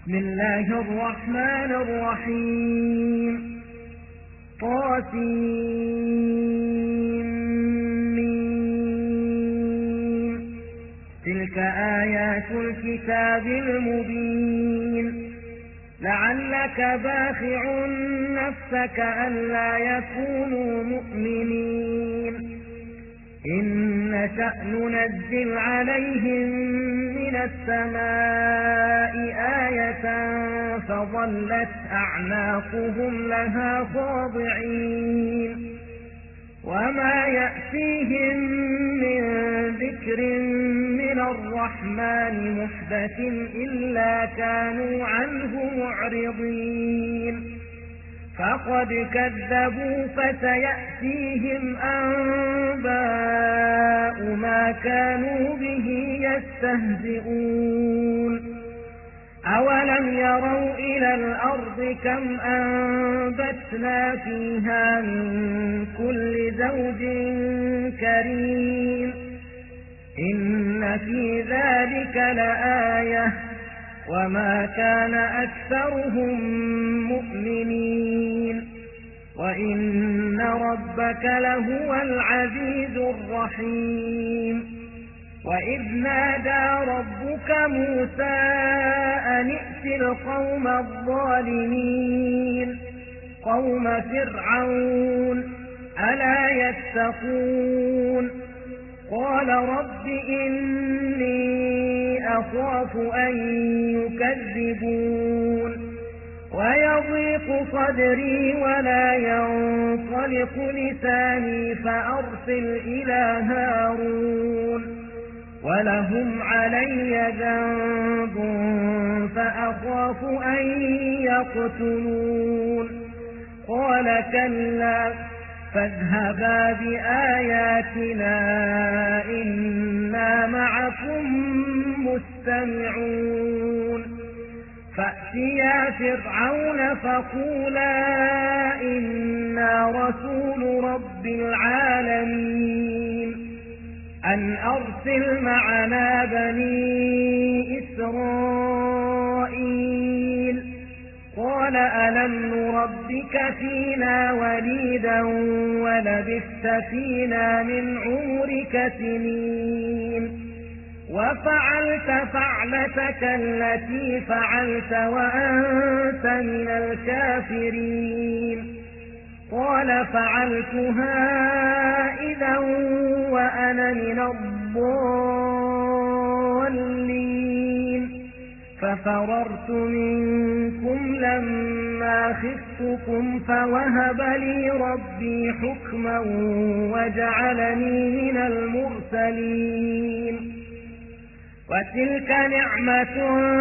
بسم الله الرحمن الرحيم طاسيم تلك آيات الكتاب المبين لعلك باخع نفسك ألا يكونوا مؤمنين إن نشأ ننزل عليهم من السماء آية فظلت أعناقهم لها خاضعين وما يأتيهم من ذكر من الرحمن محدث إلا كانوا عنه معرضين فقد كذبوا فسيأتيهم أنباء ما كانوا به يستهزئون أولم يروا إلى الأرض كم أنبتنا فيها من كل زوج كريم إن في ذلك لآية وما كان أكثرهم مؤمنين وإن ربك لهو العزيز الرحيم وإذ نادى ربك موسى أن ائت القوم الظالمين قوم فرعون ألا يتقون قال رب إني أخاف أن يكذبون ويضيق صدري ولا ينطلق لساني فأرسل إلى هارون ولهم علي ذنب فأخاف أن يقتلون قال كلا فاذهبا بآياتنا إنا معكم مستمعون فأتيا فرعون فقولا إنا رسول رب العالمين أن أرسل معنا بني إسرائيل قال ألم نربك فينا وليدا ولبثت فينا من عمرك سنين وفعلت فعلتك التي فعلت وأنت من الكافرين قال فعلتها إذا وأنا من الضالين ففررت منكم لما خفتكم فوهب لي ربي حكما وجعلني من المرسلين وتلك نعمة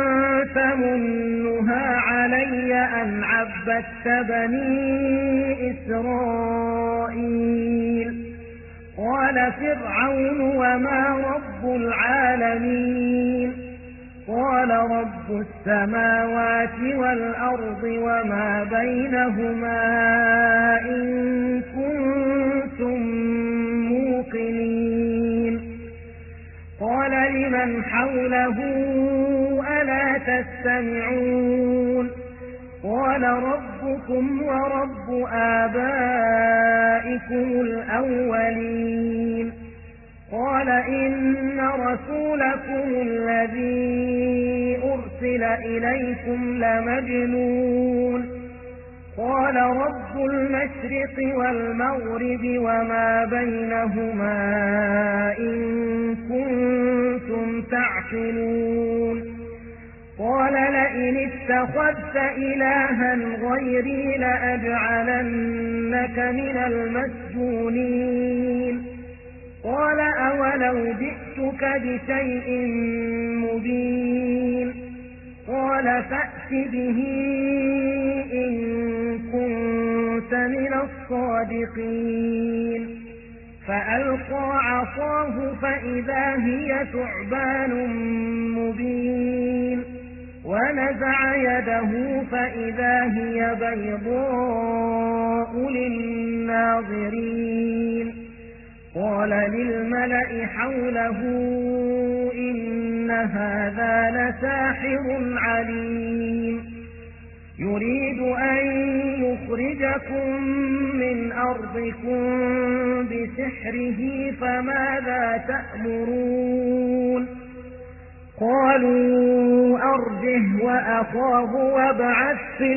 تمنها علي أن عبدت بني إسرائيل قال فرعون وما رب العالمين قال رب السماوات والأرض وما بينهما إن كنتم موقنين قال لمن حوله ألا تستمعون قال ربكم ورب آبائكم الأولين قال إن رسولكم الذي أرسل إليكم لمجنون قال رب المشرق والمغرب وما بينهما إن كنتم تعقلون قال لئن اتخذت إلها غيري لأجعلنك من المسجونين قال أولو جئتك بشيء مبين قال فأت به إن كنت من الصادقين فألقى عصاه فإذا هي ثعبان مبين ونزع يده فإذا هي بيضاء للناظرين قال للملأ حوله إن هذا لساحر عليم يخرجكم من أرضكم بسحره فماذا تأمرون قالوا أرجه وأخاه وابعث في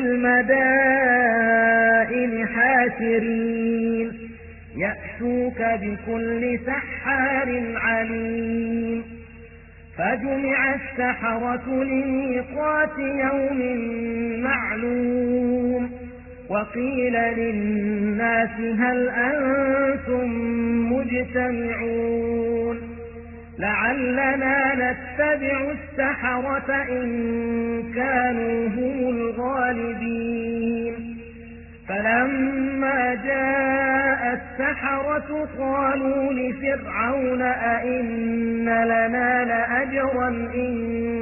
المدائن حاشرين يأتوك بكل سحار عليم فجمع السحرة لميقات يوم معلوم وقيل للناس هل أنتم مجتمعون لعلنا نتبع السحرة إن كانوا هم الغالبين فلما جاء السحرة قالوا لفرعون أئن لنا لأجرا إن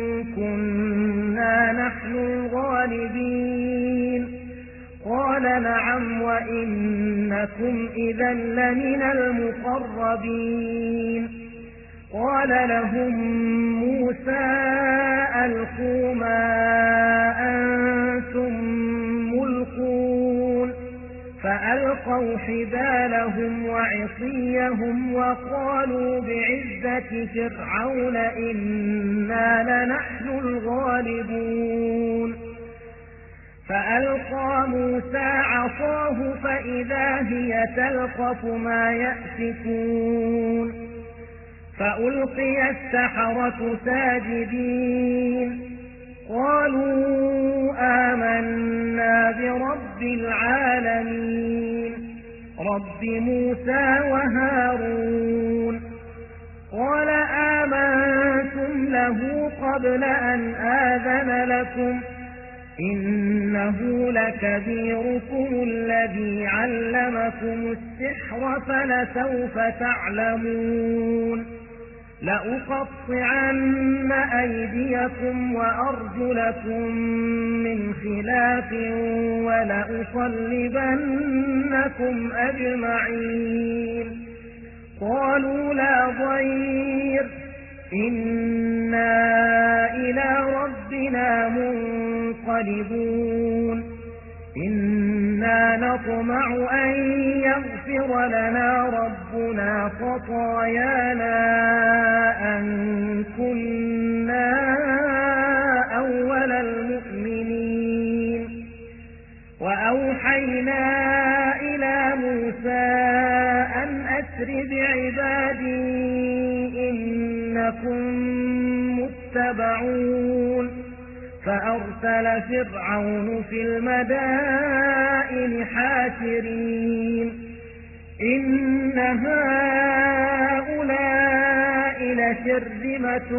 كنا نحن الغالبين قال نعم وإنكم إذا لمن المقربين قال لهم موسى ألقوا ما أنتم ملقون فألقوا حبالهم وعصيهم وقالوا بعزة فرعون إنا لنحن الغالبون فألقى موسى عصاه فإذا هي تلقف ما يأفكون فألقي السحرة ساجدين قالوا آمنا برب العالمين رب موسى وهارون قال آمنتم له قبل أن آذن لكم إنه لكبيركم الذي علمكم السحر فلسوف تعلمون لأقطعن أيديكم وأرجلكم من خلاف ولأصلبنكم أجمعين قالوا لا ضير إنا إلى ربنا منقلبون إنا نطمع أن يغفر لنا ربنا خطايانا أن كنا أول المؤمنين وأوحينا إلى موسى أن أسر بعبادي إنكم متبعون فأرسل فرعون في المدائن حاشرين إن هؤلاء لشرذمة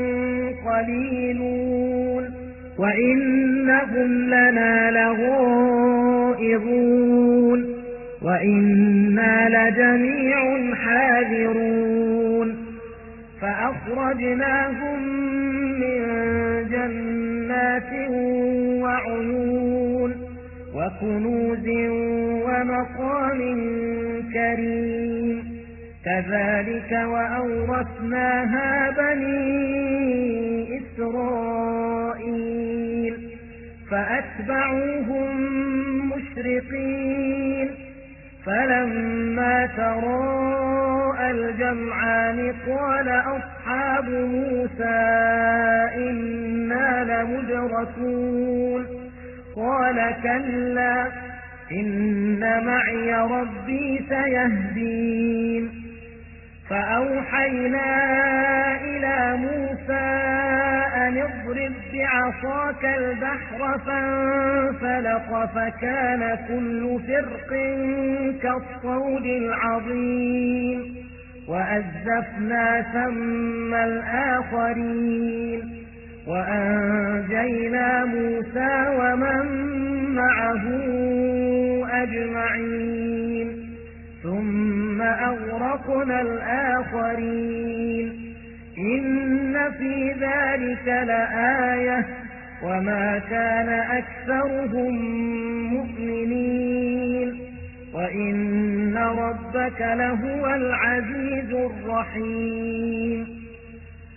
قليلون وإنهم لنا لغائظون وإنا لجميع حاذرون فأخرجناهم من جنات وعيون وكنوز ومقام كريم كذلك وأورثناها بني إسرائيل فأتبعوهم مشرقين فلما تراءى الجمعان قال أصحاب موسى إنا لمدركون قال كلا إن معي ربي سيهدين فأوحينا إلى موسى أن اضرب بعصاك البحر فانفلق فكان كل فرق كالطود العظيم وأزلفنا ثم الآخرين وأنجينا موسى ومن معه أجمعين ثم أغرقنا الآخرين إن في ذلك لآية وما كان أكثرهم مؤمنين وإن ربك لهو العزيز الرحيم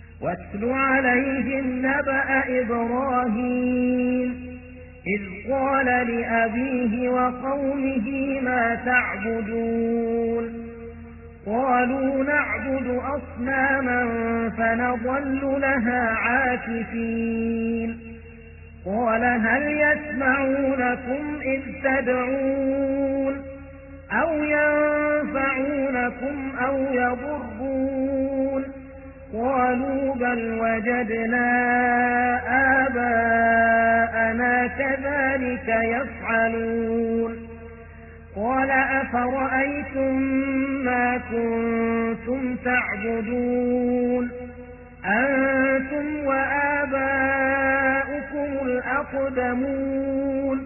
واتل عليهم نبأ إبراهيم إذ قال قال لأبيه وقومه ما تعبدون قالوا نعبد أصناما فنظل لها عاكفين قال هل يسمعونكم إذ تدعون أو ينفعونكم أو يضرون قالوا بل وجدنا آباءنا كذلك يفعلون قال أفرأيتم ما كنتم تعبدون أنتم وآباؤكم الأقدمون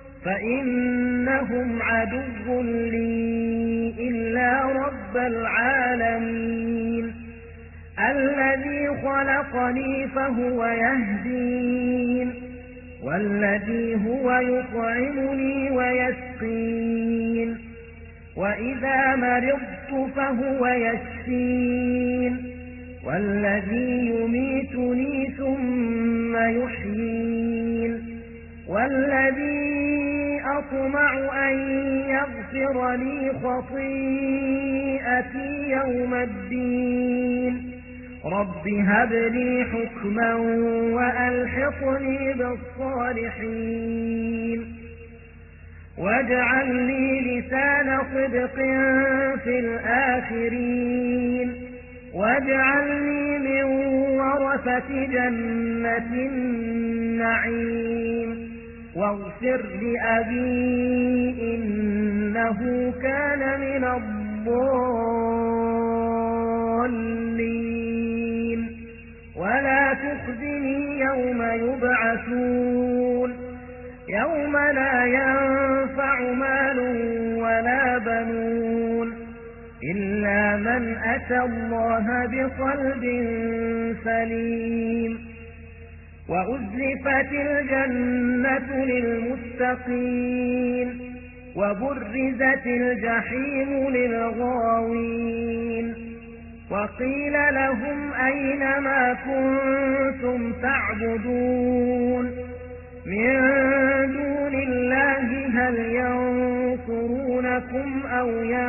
فإنهم عدو لي إلا رب العالمين الذي خلقني فهو يهدين والذي هو يطعمني ويسقين وإذا مرضت فهو يشفين والذي يميتني ثم يحيين والذي أطمع أن يغفر لي خطيئتي يوم الدين رب هب لي حكما وألحقني بالصالحين واجعل لي لسان صدق في الآخرين واجعلني من ورثة جنة النعيم واغفر لأبي إنه كان من الضالين ولا تخزني يوم يبعثون يوم لا ينفع مال ولا بنون إلا من أتى الله بقلب سليم وأزلفت الجنة للمتقين وبرزت الجحيم للغاوين وقيل لهم أين ما كنتم تعبدون من دون الله هل ينصرونكم أو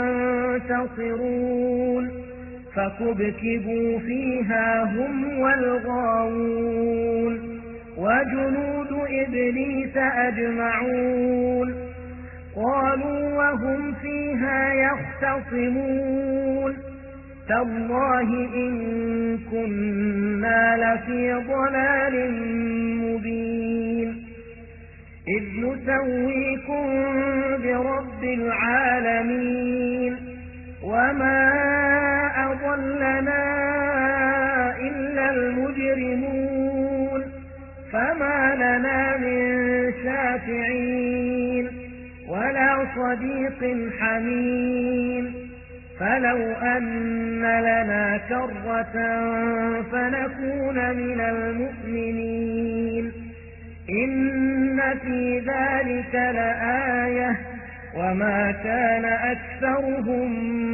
ينتصرون فكبكبوا فيها هم والغاوون وجنود إبليس أجمعون قالوا وهم فيها يختصمون تالله إن كنا لفي ضلال مبين إذ نسويكم برب العالمين وما أضلنا إلا المجرمون فما لنا من شافعين ولا صديق حميم فلو أن لنا كرة فنكون من المؤمنين إن في ذلك لآية وما كان أكثرهم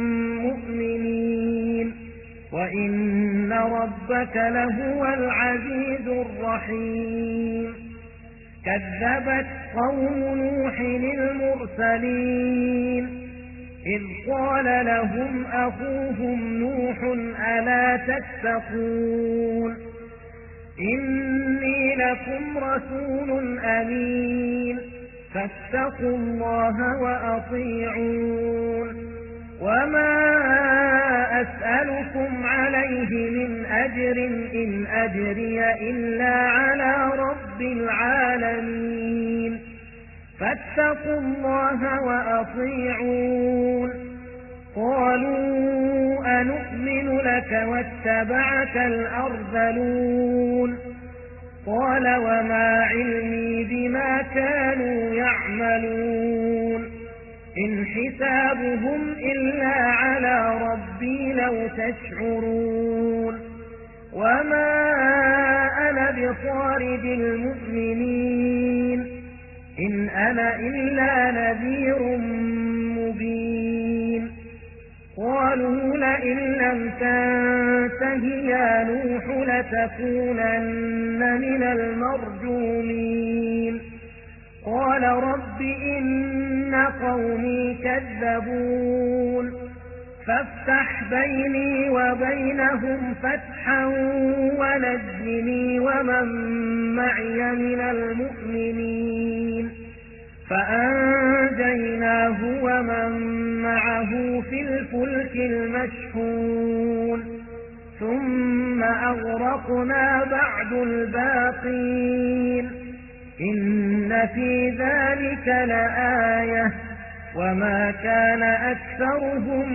مؤمنين وإن ربك لهو العزيز الرحيم كذبت قوم نوح المرسلين إذ قال لهم أخوهم نوح ألا تتقون إني لكم رسول أمين فاتقوا الله وأطيعون وما أسألكم عليه من أجر إن أجري إلا على رب العالمين فاتقوا الله وأطيعون قالوا أنؤمن لك واتبعك الأرذلون قال وما علمي بما كانوا يعملون إن حسابهم إلا على ربي لو تشعرون وما أنا بطارد المؤمنين إن أنا إلا نذير مبين قالوا لئن لم تنته يا نوح لتكونن من المرجومين قال قال رب إن قومي كذبون فافتح بيني وبينهم فتحا ونجني ومن معي من المؤمنين فأنجيناه ومن معه في الفلك المشحون ثم أغرقنا بعد الباقين إن في ذلك لآية وما كان أكثرهم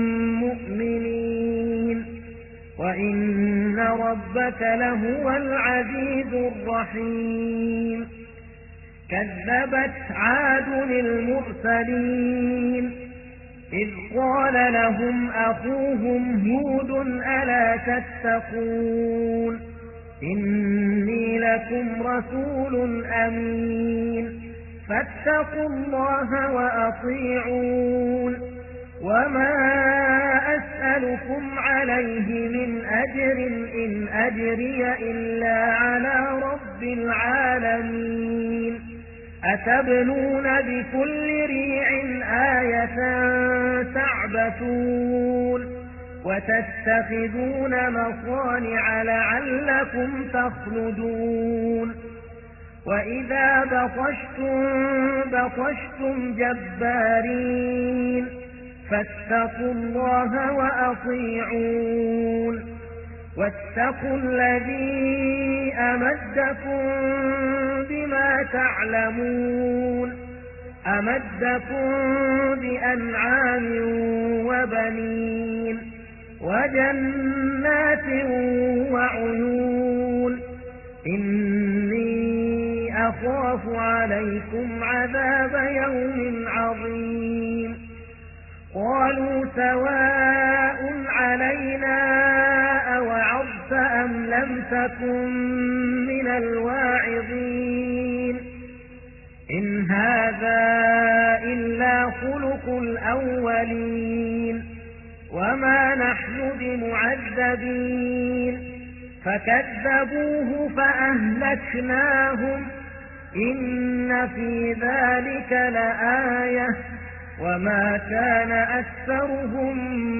مؤمنين وإن ربك لهو العزيز الرحيم كذبت عاد المرسلين إذ قال لهم أخوهم هود ألا تتقون إني لكم رسول أمين فاتقوا الله وأطيعون وما أسألكم عليه من أجر إن أجري إلا على رب العالمين أتبنون بكل ريع آية تعبثون وتتخذون مصانع لعلكم تخلدون وإذا بطشتم جبارين فاتقوا الله وأطيعون واتقوا الذي أمدكم بما تعلمون أمدكم بأنعام وبنين وجنات وعيون إني أخاف عليكم عذاب يوم عظيم قالوا سواء علينا أوعظت أم لم تكن من الواعظين إن هذا إلا خلق الأولين وما نحن بمعذبين فكذبوه فأهلكناهم إن في ذلك لآية وما كان أكثرهم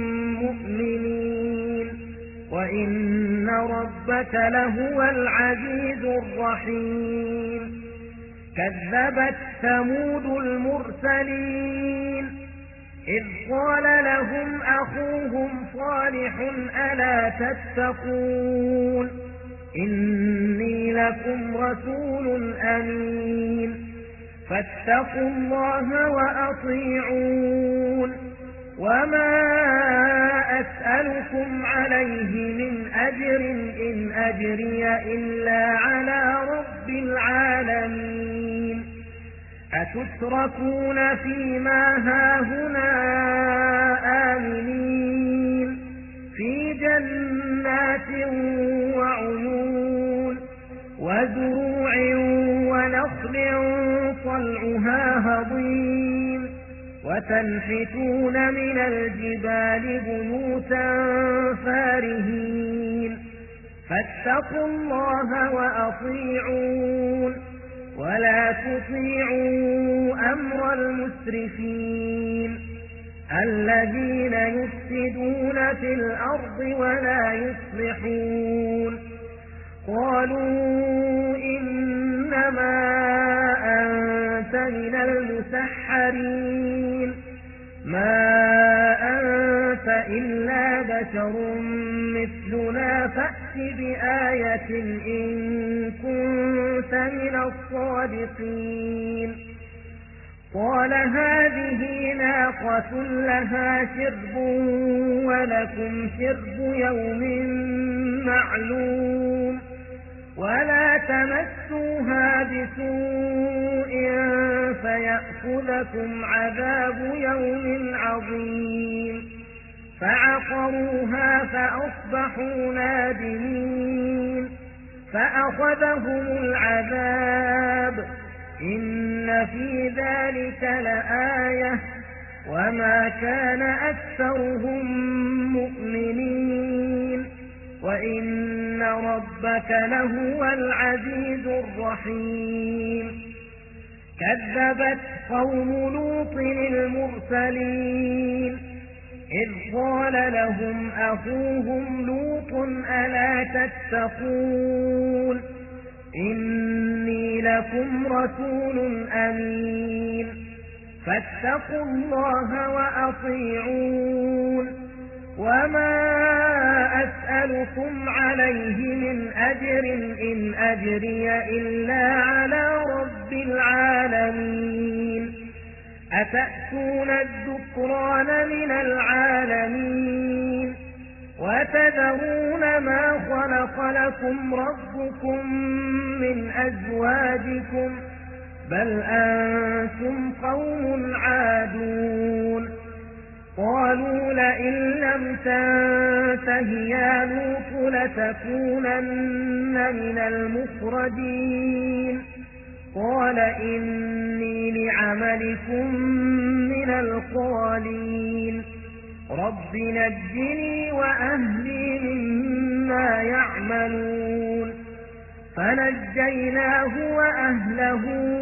مؤمنين وإن ربك لهو العزيز الرحيم كذبت ثمود المرسلين إذ قال لهم أخوهم صالح ألا تتقون إني لكم رسول أمين فاتقوا الله وأطيعون وما أسألكم عليه من أجر إن أجري إلا على رب العالمين أتتركون فيما هاهنا آمنين في جنات وعيون وزروع ونخل طلعها هضيم وتنحتون من الجبال بيوتا فارهين فاتقوا الله وأطيعون ولا تطيعوا أمر المسرفين الذين يفسدون في الأرض ولا يصلحون قالوا إنما أنت من المسحرين ما أنت إلا بشر مثلنا فأت بآية إن كنت من الصادقين قال هذه ناقة لها شرب ولكم شرب يوم معلوم ولا تمسوها بسوء فيأخذكم عذاب يوم عظيم فعقروها فأصبحوا نادمين فأخذهم العذاب إن في ذلك لآية وما كان أكثرهم مؤمنين وإن ربك لهو العزيز الرحيم كذبت قوم لوط المرسلين إذ قال لهم أخوهم لوط ألا تتقون إني لكم رسول أمين فاتقوا الله وأطيعون وما أسألكم عليه من أجر إن أجري إلا على رب العالمين أتأتون الذكران من العالمين وتذرون ما خلق لكم ربكم من أزواجكم بل أنتم قوم عادون قالوا لئن لم تنته يا لوط لتكونن من المخرجين قال إني لعملكم من القالين رب نجني وأهلي مما يعملون فنجيناه وأهله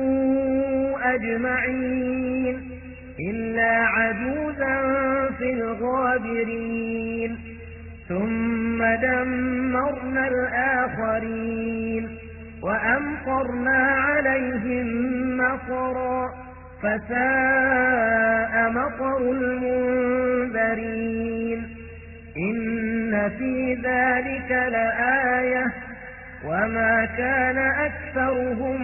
أجمعين إلا عجوزا في الغابرين ثم دمرنا الآخرين وأمطرنا عليهم مطرا فساء مطر المنذرين إن في ذلك لآية وما كان أكثرهم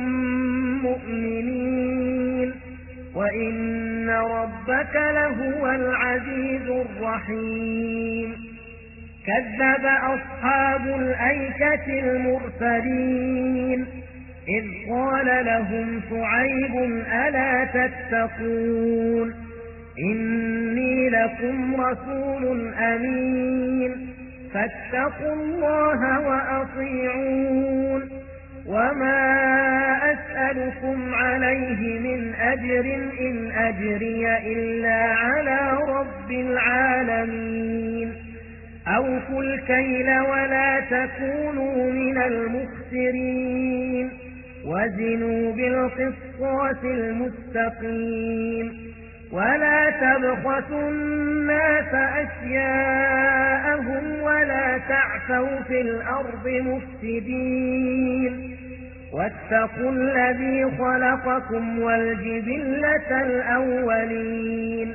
مؤمنين وإن ربك لهو العزيز الرحيم كذب أصحاب الأيكة المرسلين إذ قال لهم شعيب ألا تتقون إني لكم رسول أمين فاتقوا الله وأطيعون وما أسألكم عليه من أجر إن أجري إلا على رب العالمين أوفوا الكيل ولا تكونوا من المخسرين وزنوا بالقسطاس المستقيم ولا تبخسوا الناس أشياءهم ولا تعثوا في الأرض مفسدين واتقوا الذي خلقكم والجبلة الأولين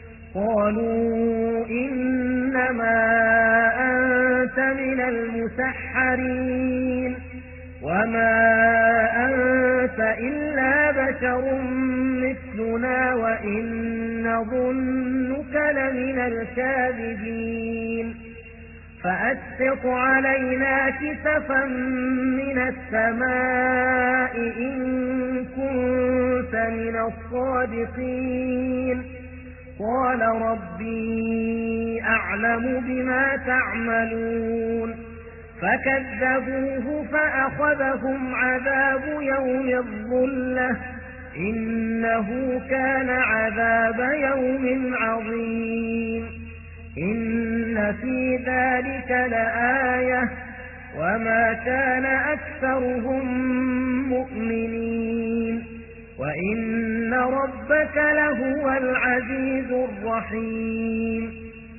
قالوا إنما أنت من المسحرين وما أنت إلا بشر مثلنا وإن نظنك لمن الكاذبين فأسقط علينا كسفا من السماء إن كنت من الصادقين قال ربي أعلم بما تعملون فكذبوه فأخذهم عذاب يوم الظلة إنه كان عذاب يوم عظيم إن في ذلك لآية وما كان أكثرهم مؤمنين وإن ربك لهو العزيز الرحيم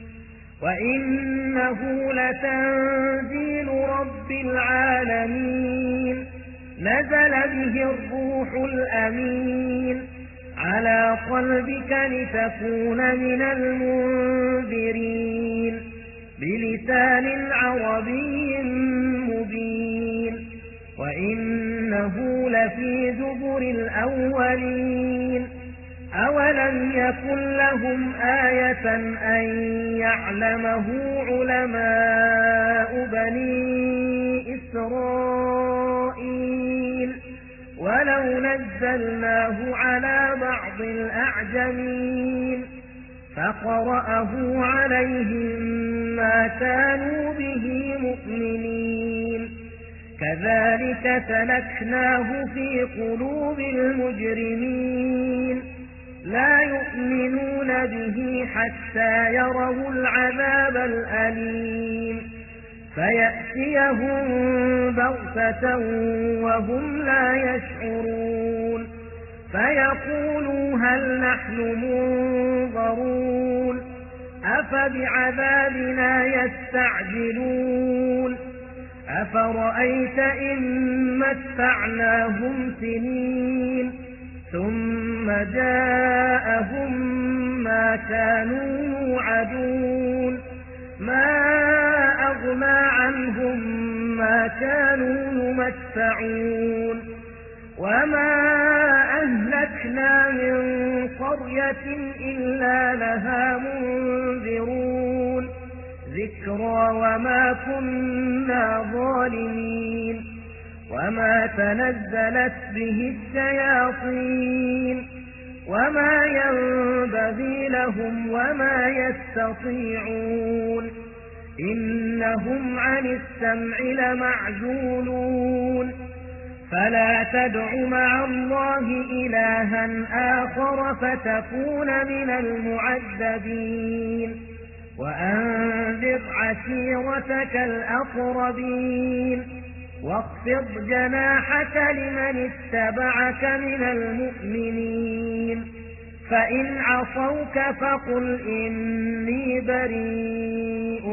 وإنه لتنزيل رب العالمين نزل به الروح الأمين على قلبك لتكون من المنذرين بلسان عربي مبين وإنه لفي زبر الأولين أولم يكن لهم آية أن يعلمه علماء بني إسرائيل ولو نزلناه على بعض الأعجمين فقرأه عليهم ما كانوا به مؤمنين كذلك سلكناه في قلوب المجرمين لا يؤمنون به حتى يروا العذاب الأليم فيأتيهم بغتة وهم لا يشعرون يقولوا هل نحن منظرون أفبعذابنا يستعجلون أفرأيت إن متعناهم سنين ثم جاءهم ما كانوا يوعدون ما أغنى عنهم ما كانوا يمتعون وما أهلكنا من قرية إلا لها منذرون ذكرى وما كنا ظالمين وما تنزلت به الشياطين وما ينبغي لهم وما يستطيعون إنهم عن السمع لمعزولون فلا تدع مع الله إلها آخر فتكون من المعذبين وأنذر عشيرتك الأقربين واخفض جناحك لمن اتبعك من المؤمنين فإن عصوك فقل إني بريء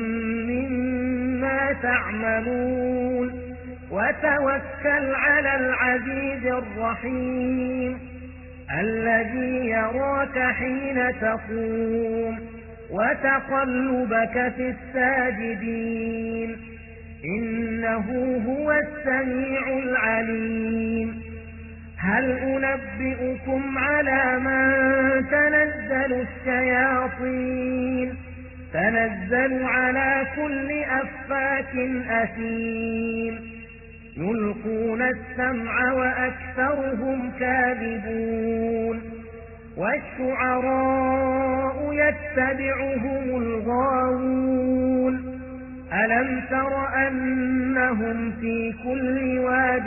مما تعملون وتوكل على العزيز الرحيم الذي يراك حين تقوم وتقلبك في الساجدين إنه هو السميع العليم هل أنبئكم على من تنزل الشياطين تنزل على كل أفاك أثيم يلقون السمع وأكثرهم كاذبون والشعراء يتبعهم الغاوون ألم تر أنهم في كل واد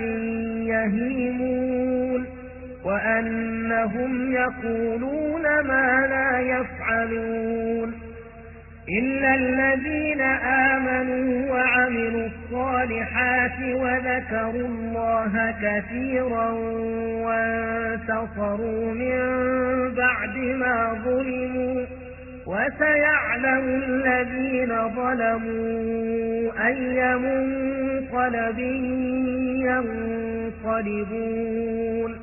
يهيمون وأنهم يقولون ما لا يفعلون إلا الذين آمنوا وعملوا الصالحات وذكروا الله كثيرا وانتصروا من بعد ما ظلموا وسيعلم الذين ظلموا أي منقلب ينقلبون